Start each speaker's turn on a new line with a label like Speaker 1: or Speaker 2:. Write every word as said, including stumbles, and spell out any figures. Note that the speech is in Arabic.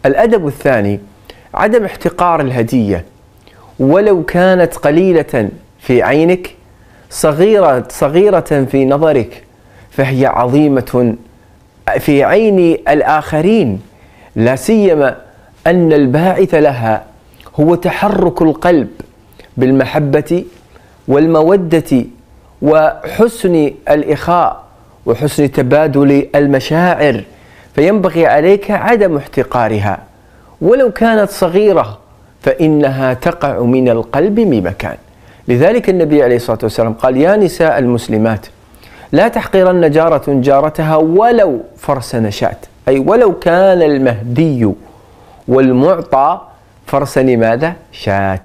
Speaker 1: الأدب الثاني عدم احتقار الهدية ولو كانت قليلة في عينك، صغيرة صغيرة في نظرك، فهي عظيمة في عين الآخرين، لا سيما أن الباعث لها هو تحرك القلب بالمحبة والمودة وحسن الإخاء وحسن تبادل المشاعر، فينبغي عليك عدم احتقارها ولو كانت صغيرة، فإنها تقع من القلب بمكان. لذلك النبي عليه الصلاة والسلام قال: يا نساء المسلمات لا تحقرن جارة جارتها ولو فرس نشاة، أي ولو كان المهدي والمعطى فرس ماذا؟ شاة.